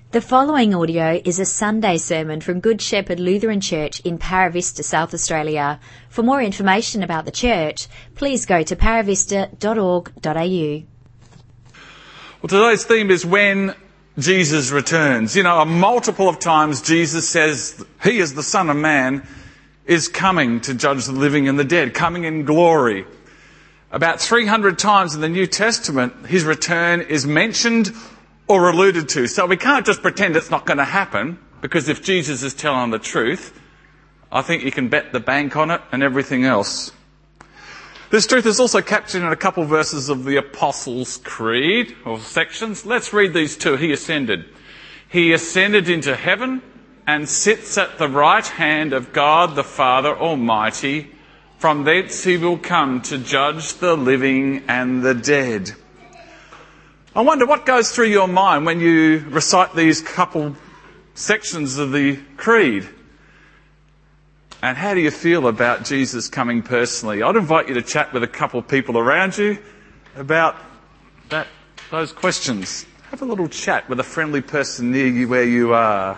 The following audio is a Sunday sermon from Good Shepherd Lutheran Church in Paravista, South Australia. For more information about the church, please go to paravista.org.au. Well, today's theme is when Jesus returns. You know, a multiple of times Jesus says he is the Son of Man, is coming to judge the living and the dead, coming in glory. About 300 times in the New Testament, his return is mentioned or alluded to. So we can't just pretend it's not going to happen, because if Jesus is telling the truth, I think you can bet the bank on it and everything else. This truth is also captured in a couple verses of the Apostles' Creed, or sections. Let's read these two. He ascended. He ascended into heaven and sits at the right hand of God the Father Almighty. From thence he will come to judge the living and the dead. I wonder what goes through your mind when you recite these couple sections of the Creed. And how do you feel about Jesus coming personally? I'd invite you to chat with a couple of people around you about those questions. Have a little chat with a friendly person near you where you are.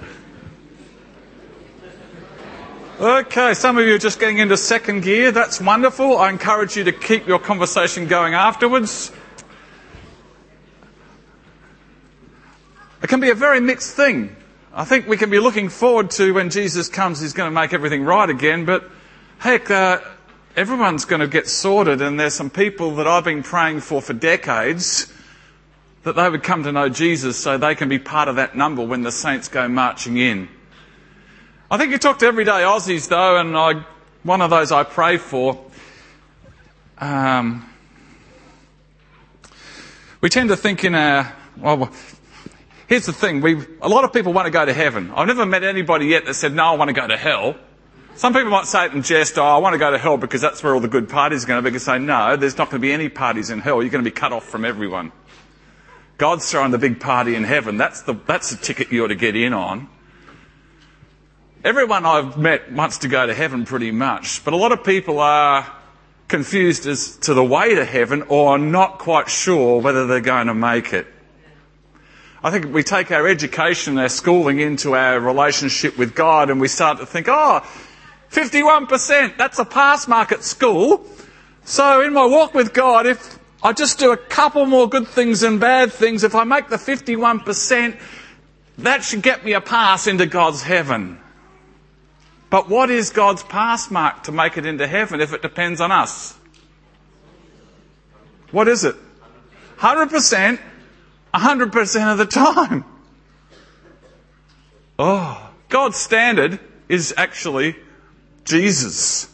Okay, some of you are just getting into second gear. That's wonderful. I encourage you to keep your conversation going afterwards. It can be a very mixed thing. I think we can be looking forward to when Jesus comes, he's going to make everything right again. But heck, everyone's going to get sorted, and there's some people that I've been praying for decades that they would come to know Jesus so they can be part of that number when the saints go marching in. I think you talk to everyday Aussies though, and one of those I pray for. We tend to think here's the thing, a lot of people want to go to heaven. I've never met anybody yet that said, no, I want to go to hell. Some people might say it in jest, I want to go to hell because that's where all the good parties are going to be. You can say, no, there's not going to be any parties in hell. You're going to be cut off from everyone. God's throwing the big party in heaven. That's the ticket you ought to get in on. Everyone I've met wants to go to heaven pretty much, but a lot of people are confused as to the way to heaven or not quite sure whether they're going to make it. I think we take our education, our schooling into our relationship with God, and we start to think, 51%, that's a pass mark at school. So in my walk with God, if I just do a couple more good things and bad things, if I make the 51%, that should get me a pass into God's heaven. But what is God's pass mark to make it into heaven if it depends on us? What is it? 100%. 100% of the time. God's standard is actually Jesus.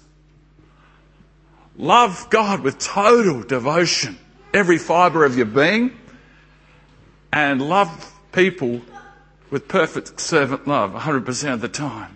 Love God with total devotion, every fibre of your being, and love people with perfect servant love 100% of the time.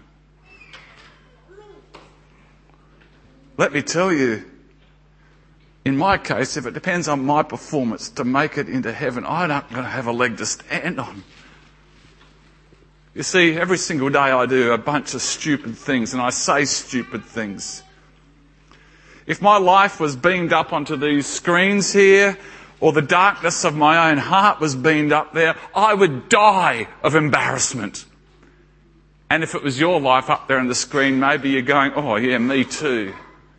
Let me tell you, in my case, if it depends on my performance to make it into heaven, I'm not going to have a leg to stand on. You see, every single day I do a bunch of stupid things, and I say stupid things. If my life was beamed up onto these screens here, or the darkness of my own heart was beamed up there, I would die of embarrassment. And if it was your life up there on the screen, maybe you're going, oh yeah, me too.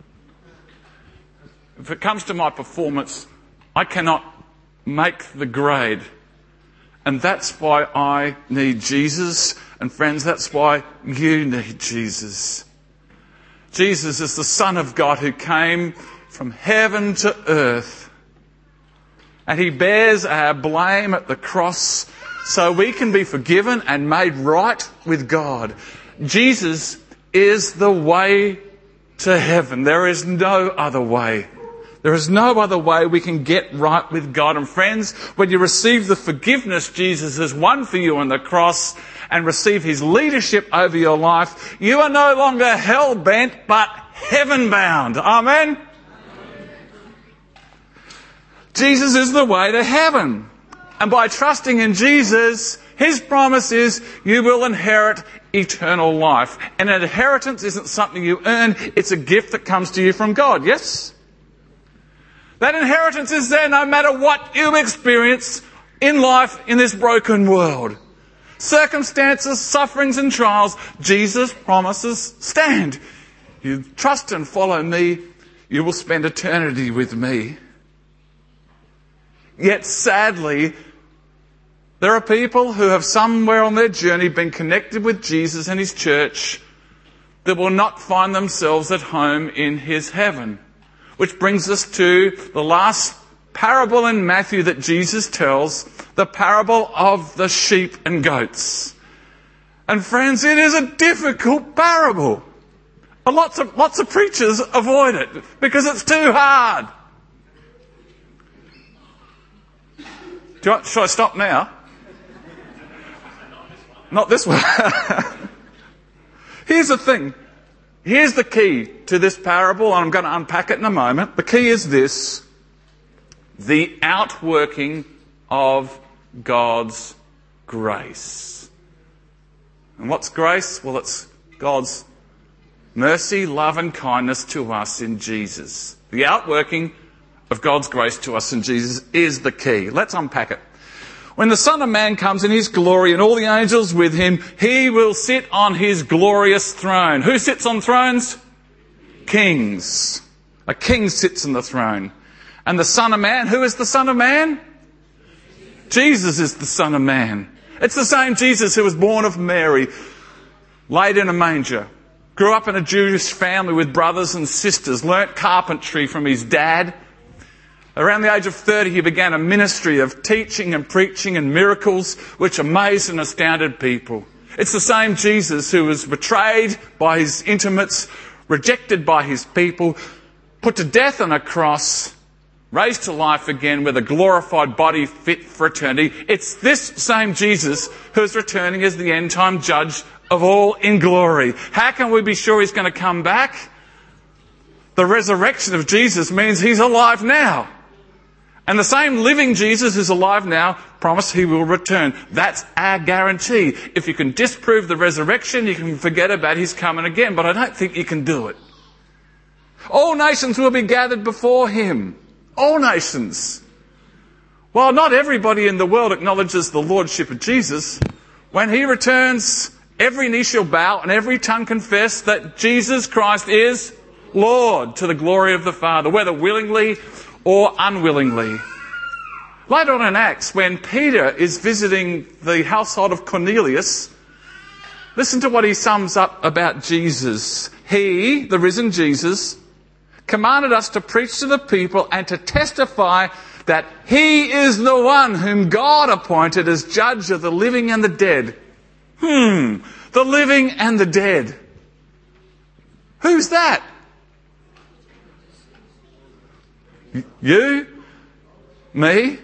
If it comes to my performance, I cannot make the grade. And that's why I need Jesus. And friends, that's why you need Jesus. Jesus is the Son of God who came from heaven to earth. And he bears our blame at the cross so we can be forgiven and made right with God. Jesus is the way to heaven. There is no other way. There is no other way we can get right with God. And friends, when you receive the forgiveness Jesus has won for you on the cross and receive his leadership over your life, you are no longer hell-bent but heaven-bound. Amen? Jesus is the way to heaven. And by trusting in Jesus, his promise is you will inherit eternal life. And an inheritance isn't something you earn, it's a gift that comes to you from God. Yes? That inheritance is there no matter what you experience in life in this broken world. circumstances, sufferings and trials, Jesus promises, stand. You trust and follow me, you will spend eternity with me. Yet sadly, there are people who have somewhere on their journey been connected with Jesus and his church that will not find themselves at home in his heaven. Which brings us to the last parable in Matthew that Jesus tells, the parable of the sheep and goats. And friends, it is a difficult parable. Lots of preachers avoid it because it's too hard. Should I stop now? Not this one. Here's the thing. Here's the key to this parable, and I'm going to unpack it in a moment. The key is this: the outworking of God's grace. And what's grace? Well, it's God's mercy, love and kindness to us in Jesus. The outworking of God's grace to us in Jesus is the key. Let's unpack it. When the Son of Man comes in his glory and all the angels with him, he will sit on his glorious throne. Who sits on thrones? Kings. A king sits on the throne. And the Son of Man, who is the Son of Man? Jesus is the Son of Man. It's the same Jesus who was born of Mary, laid in a manger, grew up in a Jewish family with brothers and sisters, learnt carpentry from his dad. Around the age of 30, he began a ministry of teaching and preaching and miracles which amazed and astounded people. It's the same Jesus who was betrayed by his intimates, rejected by his people, put to death on a cross, raised to life again with a glorified body fit for eternity. It's this same Jesus who is returning as the end-time judge of all in glory. How can we be sure he's going to come back? The resurrection of Jesus means he's alive now. And the same living Jesus who's alive now promised he will return. That's our guarantee. If you can disprove the resurrection, you can forget about his coming again. But I don't think you can do it. All nations will be gathered before him. All nations. While not everybody in the world acknowledges the lordship of Jesus, when he returns, every knee shall bow and every tongue confess that Jesus Christ is Lord, to the glory of the Father, whether willingly or unwillingly. Later on in Acts, when Peter is visiting the household of Cornelius, listen to what he sums up about Jesus. He, the risen Jesus, commanded us to preach to the people and to testify that he is the one whom God appointed as judge of the living and the dead. The living and the dead. Who's that? You, me,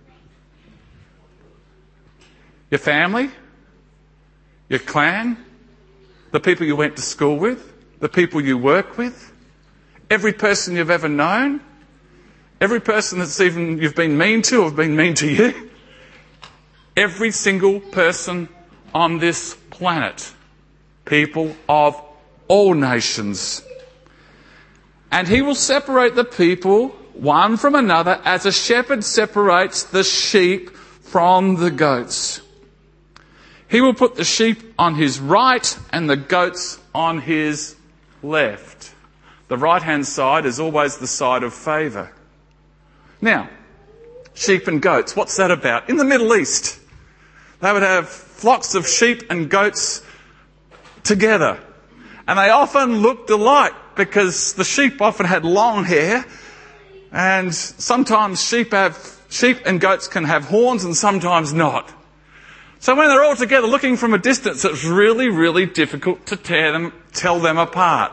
your family, your clan, the people you went to school with, the people you work with, every person you've ever known, every person that's even you've been mean to or have been mean to you, every single person on this planet, people of all nations. And he will separate the people one from another as a shepherd separates the sheep from the goats. He will put the sheep on his right and the goats on his left. The right-hand side is always the side of favour. Now, sheep and goats, what's that about? In the Middle East, they would have flocks of sheep and goats together. And they often looked alike because the sheep often had long hair, and sometimes sheep and goats can have horns and sometimes not. So when they're all together looking from a distance, it's really, really difficult to tell them apart.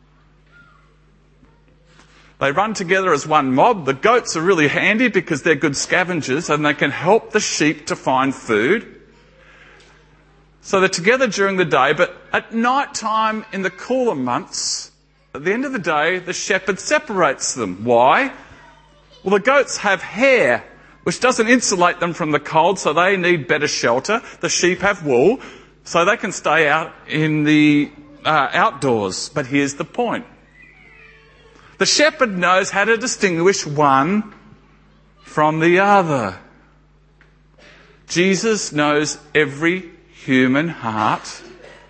They run together as one mob. The goats are really handy because they're good scavengers and they can help the sheep to find food. So they're together during the day, but at night time in the cooler months, at the end of the day, the shepherd separates them. Why? Well, the goats have hair, which doesn't insulate them from the cold, so they need better shelter. The sheep have wool, so they can stay out in the outdoors. But here's the point. The shepherd knows how to distinguish one from the other. Jesus knows every human heart.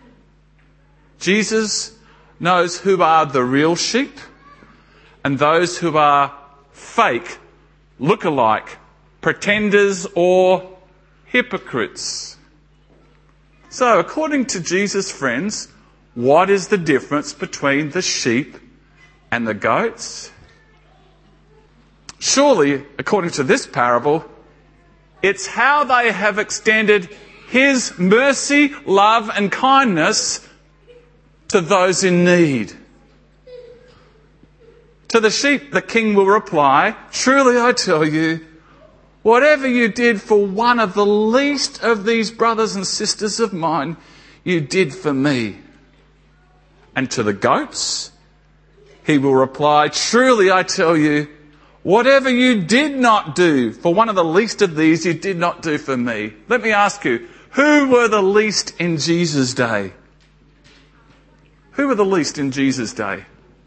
Jesus knows who are the real sheep and those who are fake, look-alike, pretenders or hypocrites. So, according to Jesus, friends, what is the difference between the sheep and the goats? Surely, according to this parable, it's how they have extended His mercy, love and kindness to those in need. To the sheep, the king will reply, "Truly I tell you, whatever you did for one of the least of these brothers and sisters of mine, you did for me." And to the goats, he will reply, "Truly I tell you, whatever you did not do for one of the least of these, you did not do for me." Let me ask you, who were the least in Jesus' day? Who were the least in Jesus' day?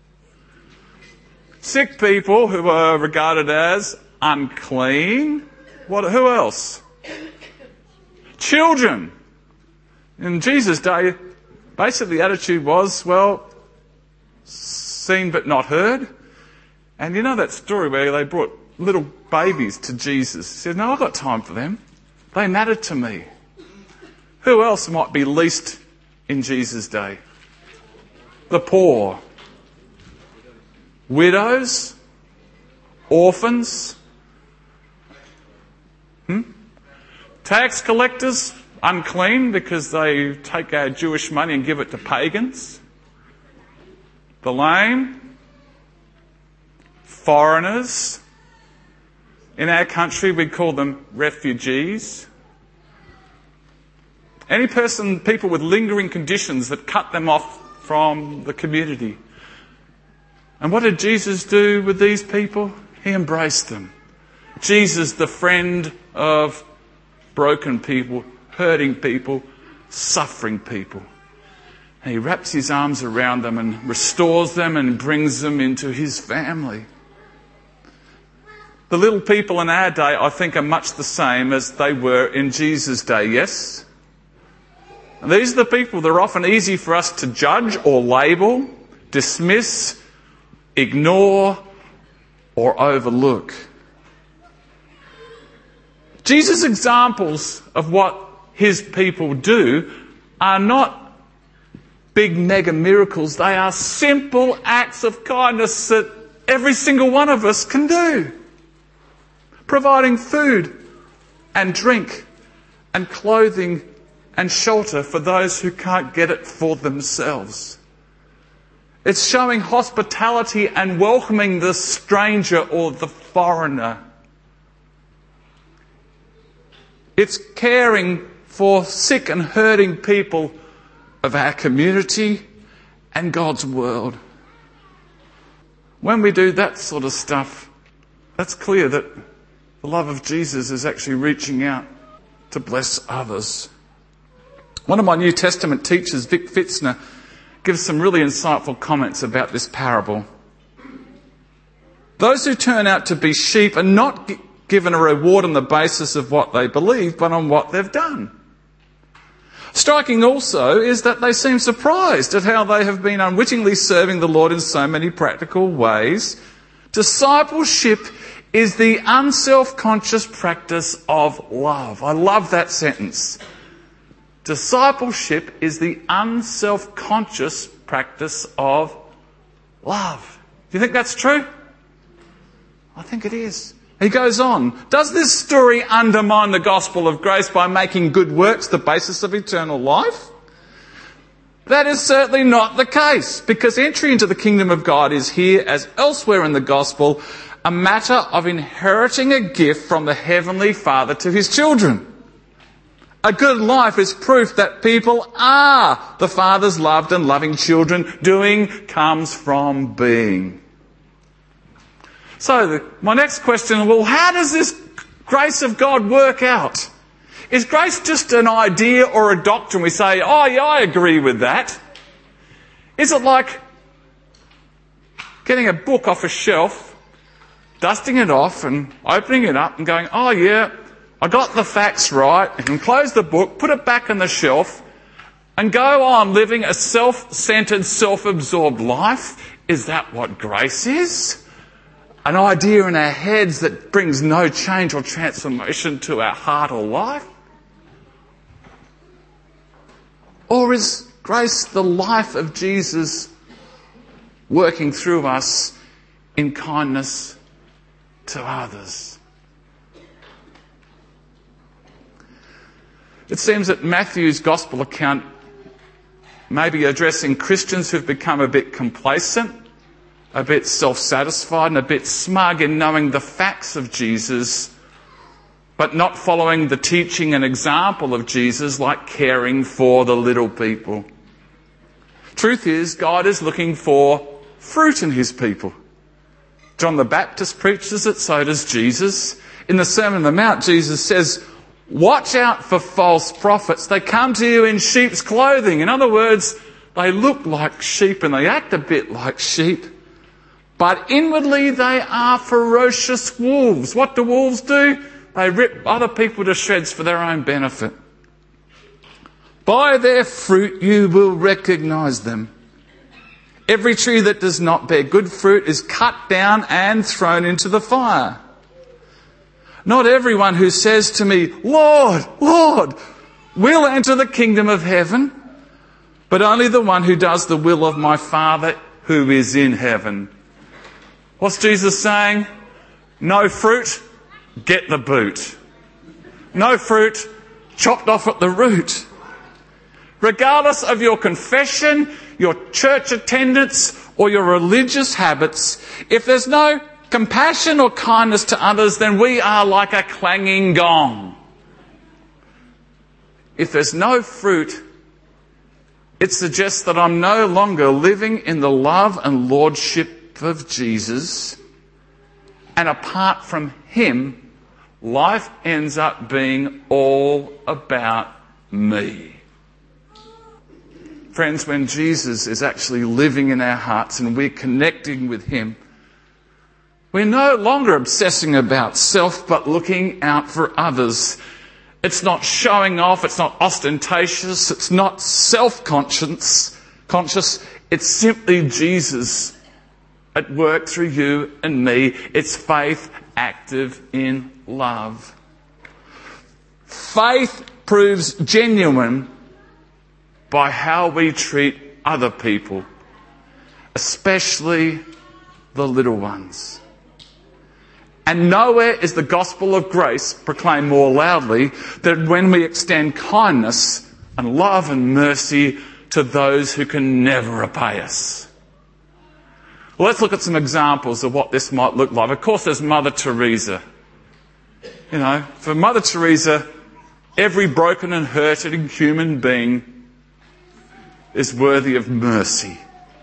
Sick people who were regarded as unclean. Who else? Children. In Jesus' day, basically the attitude was, well, seen but not heard. And you know that story where they brought little babies to Jesus? He said, "No, I've got time for them. They matter to me." Who else might be least in Jesus' day? The poor. Widows. Orphans. Tax collectors, unclean because they take our Jewish money and give it to pagans. The lame. Foreigners. In our country, we call them refugees. Any people with lingering conditions that cut them off from the community. And what did Jesus do with these people? He embraced them. Jesus, the friend of broken people, hurting people, suffering people. And he wraps his arms around them and restores them and brings them into his family. The little people in our day, I think, are much the same as they were in Jesus' day, yes? And these are the people that are often easy for us to judge or label, dismiss, ignore, or overlook. Jesus' examples of what his people do are not big mega miracles. They are simple acts of kindness that every single one of us can do. Providing food and drink and clothing and shelter for those who can't get it for themselves. It's showing hospitality and welcoming the stranger or the foreigner. It's caring for sick and hurting people of our community and God's world. When we do that sort of stuff, that's clear that the love of Jesus is actually reaching out to bless others. One of my New Testament teachers, Vic Fitzner, gives some really insightful comments about this parable. Those who turn out to be sheep are not given a reward on the basis of what they believe, but on what they've done. Striking also is that they seem surprised at how they have been unwittingly serving the Lord in so many practical ways. Discipleship is the unself-conscious practice of love. I love that sentence. Discipleship is the unself-conscious practice of love. Do you think that's true? I think it is. He goes on, does this story undermine the gospel of grace by making good works the basis of eternal life? That is certainly not the case, because entry into the kingdom of God is here, as elsewhere in the gospel, a matter of inheriting a gift from the Heavenly Father to his children. A good life is proof that people are the Father's loved and loving children. Doing comes from being. So my next question, well, how does this grace of God work out? Is grace just an idea or a doctrine? We say, oh yeah, I agree with that. Is it like getting a book off a shelf, dusting it off and opening it up and going, oh yeah, I got the facts right, I can close the book, put it back on the shelf, and go on living a self-centered, self-absorbed life? Is that what grace is? An idea in our heads that brings no change or transformation to our heart or life? Or is grace the life of Jesus working through us in kindness to others? It seems that Matthew's gospel account may be addressing Christians who've become a bit complacent, a bit self-satisfied and a bit smug in knowing the facts of Jesus, but not following the teaching and example of Jesus, like caring for the little people. Truth is, God is looking for fruit in his people. John the Baptist preaches it, so does Jesus. In the Sermon on the Mount, Jesus says, watch out for false prophets. They come to you in sheep's clothing. In other words, they look like sheep and they act a bit like sheep. But inwardly they are ferocious wolves. What do wolves do? They rip other people to shreds for their own benefit. By their fruit you will recognise them. Every tree that does not bear good fruit is cut down and thrown into the fire. Not everyone who says to me, Lord, Lord, will enter the kingdom of heaven, but only the one who does the will of my Father who is in heaven. What's Jesus saying? No fruit, get the boot. No fruit, chopped off at the root. Regardless of your confession, your church attendance, or your religious habits, if there's no compassion or kindness to others, then we are like a clanging gong. If there's no fruit, it suggests that I'm no longer living in the love and lordship of Jesus, and apart from him, life ends up being all about me. Friends, when Jesus is actually living in our hearts and we're connecting with him, we're no longer obsessing about self, but looking out for others. It's not showing off, it's not ostentatious, it's not self-conscious. It's simply Jesus at work through you and me. It's faith active in love. Faith proves genuine by how we treat other people, especially the little ones. And nowhere is the gospel of grace proclaimed more loudly than when we extend kindness and love and mercy to those who can never repay us. Well, let's look at some examples of what this might look like. Of course, there's Mother Teresa. You know, for Mother Teresa, every broken and hurting human being is worthy of mercy.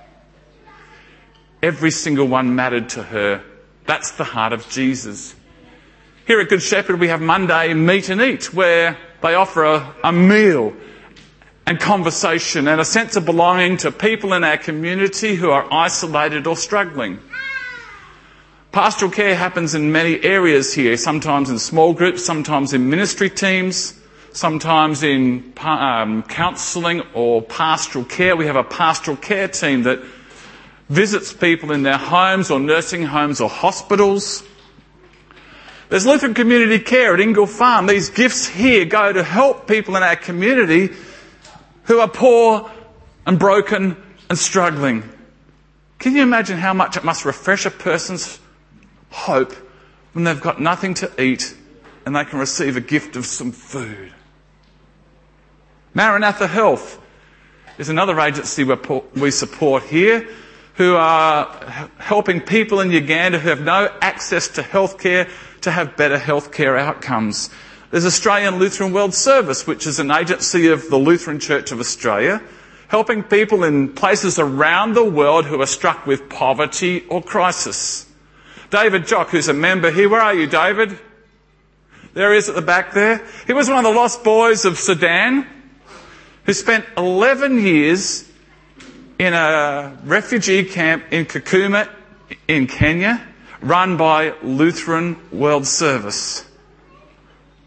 Every single one mattered to her. That's the heart of Jesus. Here at Good Shepherd we have Monday Meet and Eat, where they offer a meal and conversation and a sense of belonging to people in our community who are isolated or struggling. Pastoral care happens in many areas here, sometimes in small groups, sometimes in ministry teams, sometimes in counselling or pastoral care. We have a pastoral care team that visits people in their homes or nursing homes or hospitals. There's Lutheran Community Care at Ingle Farm. These gifts here go to help people in our community who are poor and broken and struggling. Can you imagine how much it must refresh a person's hope when they've got nothing to eat and they can receive a gift of some food? Maranatha Health is another agency we support here, who are helping people in Uganda who have no access to healthcare to have better healthcare outcomes. There's Australian Lutheran World Service, which is an agency of the Lutheran Church of Australia, helping people in places around the world who are struck with poverty or crisis. David Jock, who's a member here. Where are you, David? There he is at the back there. He was one of the lost boys of Sudan, who spent 11 years in a refugee camp in Kakuma in Kenya, run by Lutheran World Service.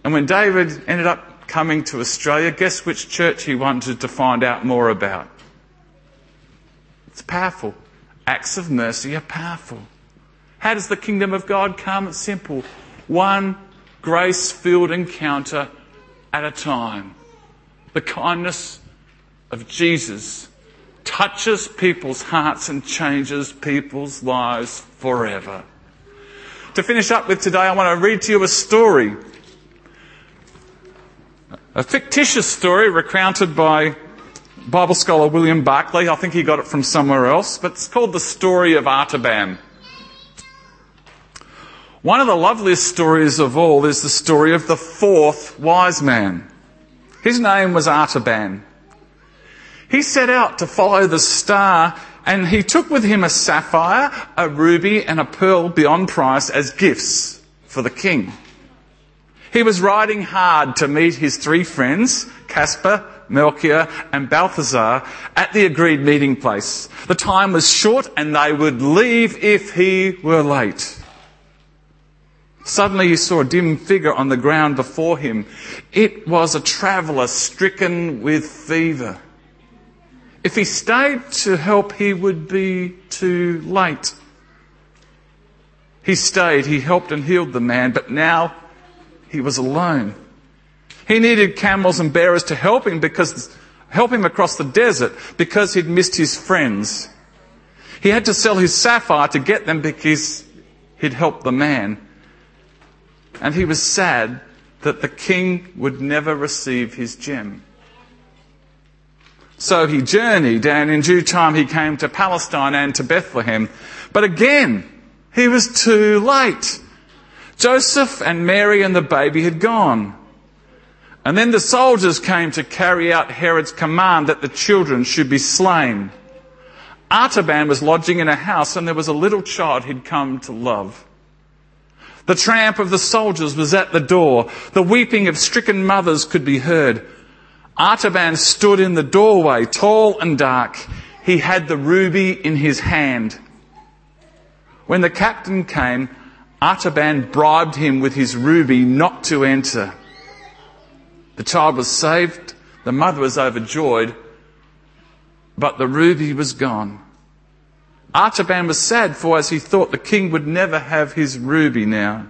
And when David ended up coming to Australia, guess which church he wanted to find out more about? It's powerful. Acts of mercy are powerful. How does the kingdom of God come? It's simple. One grace-filled encounter at a time. The kindness of Jesus touches people's hearts and changes people's lives forever. To finish up with today, I want to read to you a story. A fictitious story recounted by Bible scholar William Barclay. I think he got it from somewhere else, but it's called The Story of Artaban. One of the loveliest stories of all is the story of the fourth wise man. His name was Artaban. He set out to follow the star, and he took with him a sapphire, a ruby, and a pearl beyond price as gifts for the king. He was riding hard to meet his three friends, Caspar, Melchior, and Balthazar, at the agreed meeting place. The time was short, and they would leave if he were late. Suddenly he saw a dim figure on the ground before him. It was a traveller stricken with fever. If he stayed to help, he would be too late. He stayed, he helped and healed the man, but now he was alone. He needed camels and bearers to help him across the desert because he'd missed his friends. He had to sell his sapphire to get them because he'd helped the man. And he was sad that the king would never receive his gem. So he journeyed, and in due time he came to Palestine and to Bethlehem. But again, he was too late. Joseph and Mary and the baby had gone. And then the soldiers came to carry out Herod's command that the children should be slain. Artaban was lodging in a house, and there was a little child he'd come to love. The tramp of the soldiers was at the door. The weeping of stricken mothers could be heard. Artaban stood in the doorway, tall and dark. He had the ruby in his hand. When the captain came, Artaban bribed him with his ruby not to enter. The child was saved, the mother was overjoyed, but the ruby was gone. Artaban was sad, for as he thought the king would never have his ruby now.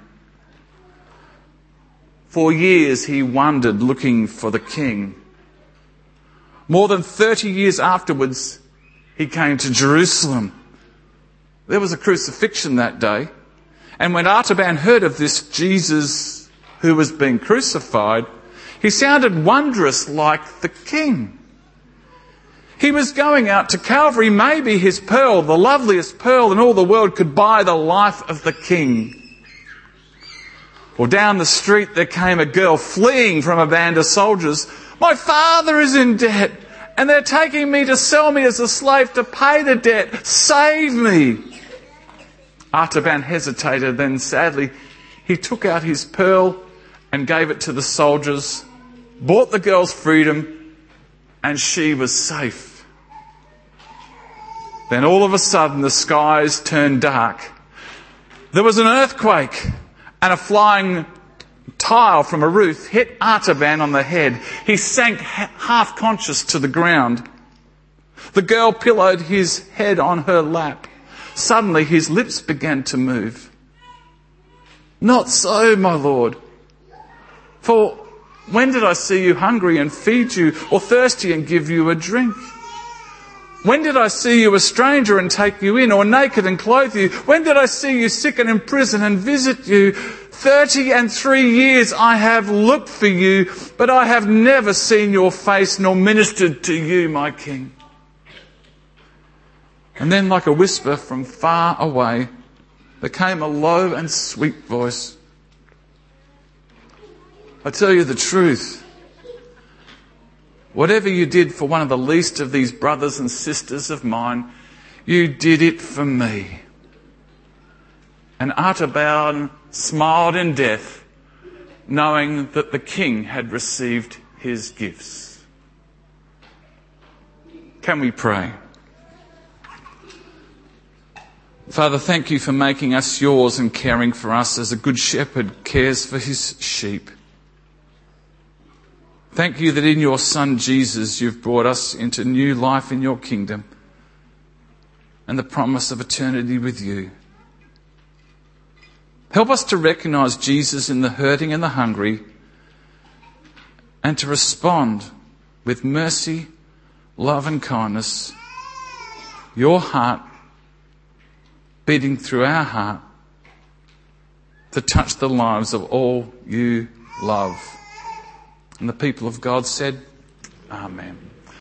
For years he wandered looking for the king. More than 30 years afterwards, he came to Jerusalem. There was a crucifixion that day. And when Artaban heard of this Jesus who was being crucified, he sounded wondrous like the king. He was going out to Calvary. Maybe his pearl, the loveliest pearl in all the world, could buy the life of the king. Well, down the street there came a girl fleeing from a band of soldiers. My father is in debt, and they're taking me to sell me as a slave to pay the debt. Save me. Artaban hesitated, then sadly he took out his pearl and gave it to the soldiers, bought the girl's freedom, and she was safe. Then all of a sudden the skies turned dark. There was an earthquake, and a flying tile from a roof hit Artaban on the head. He sank half conscious to the ground. The girl pillowed his head on her lap. Suddenly his lips began to move. Not so, my lord. For when did I see you hungry and feed you, or thirsty and give you a drink? When did I see you a stranger and take you in, or naked and clothe you? When did I see you sick and in prison and visit you? 33 years I have looked for you, but I have never seen your face nor ministered to you, my king. And then, like a whisper from far away, there came a low and sweet voice. I tell you the truth. Whatever you did for one of the least of these brothers and sisters of mine, you did it for me. And Artaban smiled in death, knowing that the king had received his gifts. Can we pray? Father, thank you for making us yours and caring for us as a good shepherd cares for his sheep. Thank you that in your Son Jesus you've brought us into new life in your kingdom and the promise of eternity with you. Help us to recognise Jesus in the hurting and the hungry and to respond with mercy, love and kindness, your heart beating through our heart to touch the lives of all you love. And the people of God said, Amen.